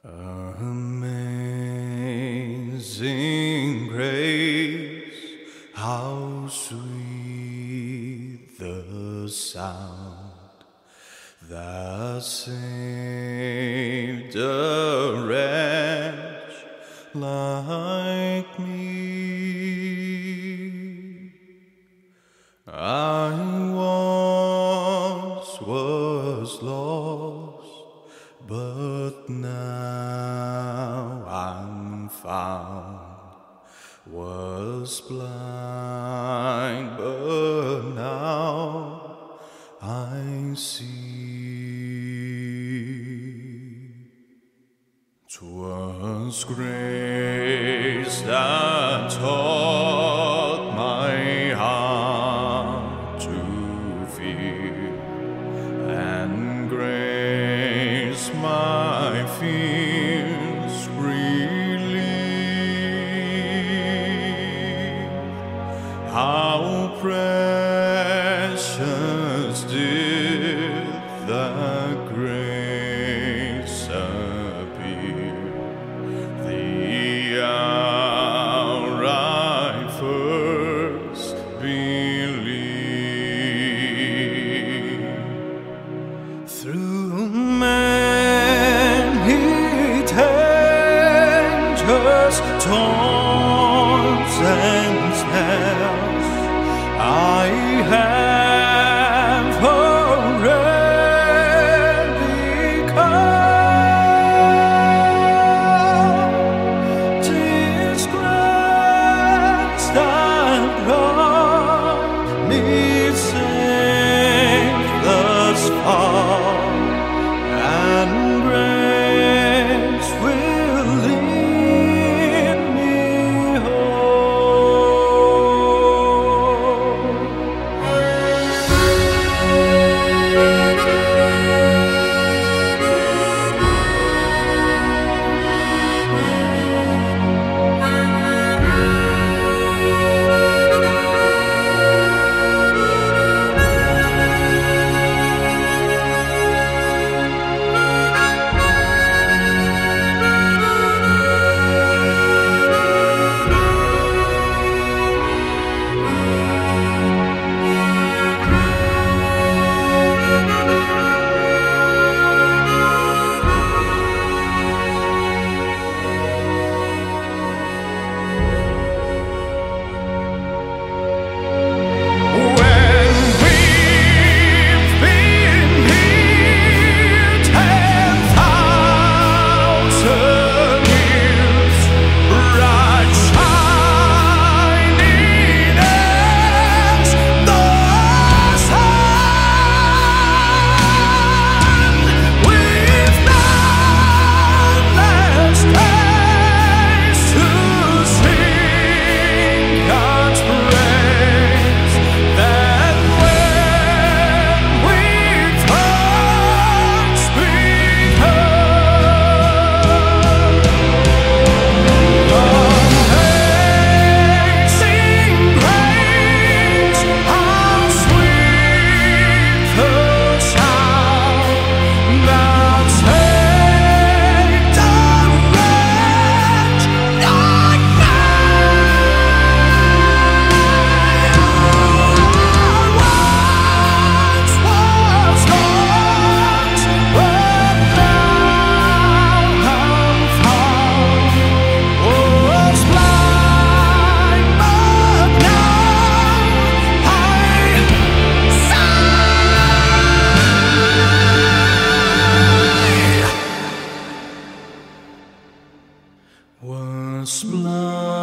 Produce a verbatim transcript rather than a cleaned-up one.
Amazing grace, how sweet the sound that saved a wretch like me. I once was lost, but now I'm found. Was blind, but now I see. 'Twas grace that taught my heart to fear, and grace my fears relieved. How precious did that grace appear, the hour I first believed. Through many dangers, storms and snares, I have already come. Disgrace that brought me safe thus far, and grace will lead me home. Was blind.